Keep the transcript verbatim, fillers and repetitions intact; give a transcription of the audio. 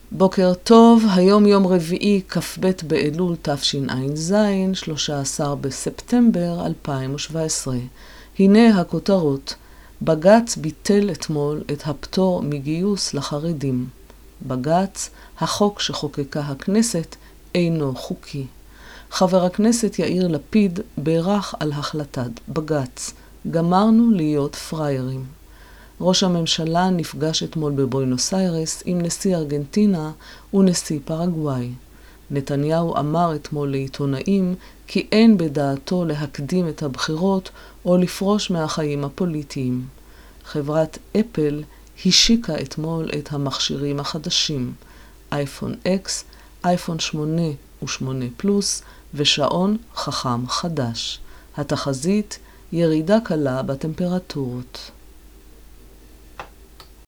בוקר טוב, היום יום רביעי, כ"ב באלול תשע"ז, שלושה עשר בספטמבר אלפיים שבע עשרה. הנה הכותרות. בג"ץ ביטל אתמול את הפטור מגיוס לחרדים. בג"ץ, החוק שחוקקה הכנסת, אינו חוקי. חבר הכנסת יאיר לפיד בירך על החלטת בג"ץ. גמרנו להיות פריירים. ראש הממשלה נפגש אתמול בבואנוס איירס עם נשיא ארגנטינה ונשיא פרגוואי. נתניהו אמר אתמול לעיתונאים כי אין בדעתו להקדים את הבחירות או לפרוש מהחיים הפוליטיים. חברת אפל השיקה אתמול את המכשירים החדשים, אייפון אקס, אייפון שמונה ושמונה פלוס ושעון חכם חדש. התחזית, ירידה קלה בטמפרטורות.